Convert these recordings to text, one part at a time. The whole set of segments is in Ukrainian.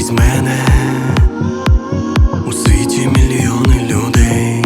Крізь мене у світі мільйони людей,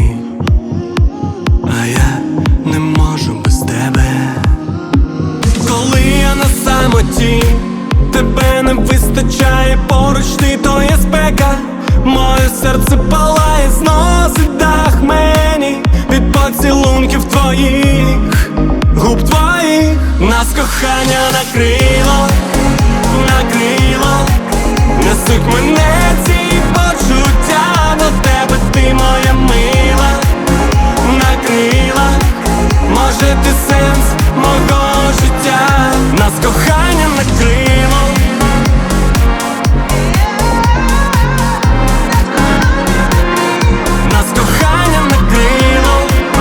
а я не можу без тебе. Коли я на самоті, тебе не вистачає, поруч ти, то є спека. Моє серце палає, зносить дах мені від поцілунків твоїх, губ твоїх. Нас кохання накрило, накрило, несуть мене ці почуття до тебе, ти моя мила. Накрила, може ти сенс мого життя. Нас кохання накрило. Нас кохання накрило.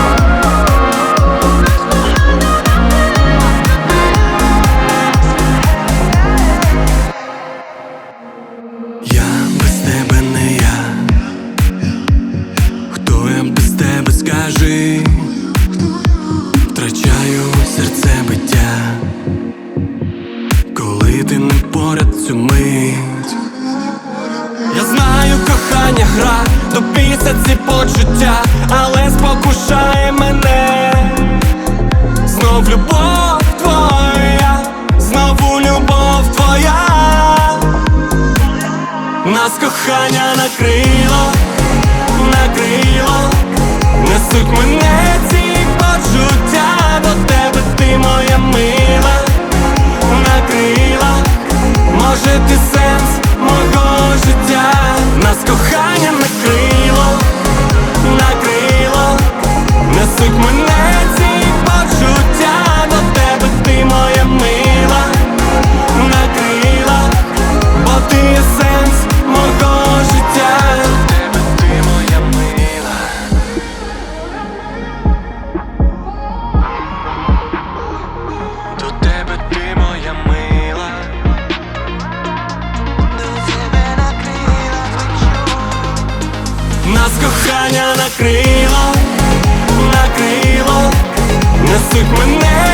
Я без тебе не я. Хто я без тебе, скажи? Втрачаю серцебиття, коли ти не поряд цю мить. Я знаю, кохання гра, до біса ці почуття, але спокушає мене. Знов любов твоя, знову любов твоя. Нас кохання накрило, накрило, несуть мене ці почуття до тебе, ти моя мила. Накрила, може ти сенс мого життя. Нас кохання накрило, накрило, несуть мене ці почуття до тебе, ти моя мила. Накрила, бо ти є сенс мого життя. До тебе, ти моя мила. До тебе, ти моя мила. Нас кохання накрило, накрило, несуть мене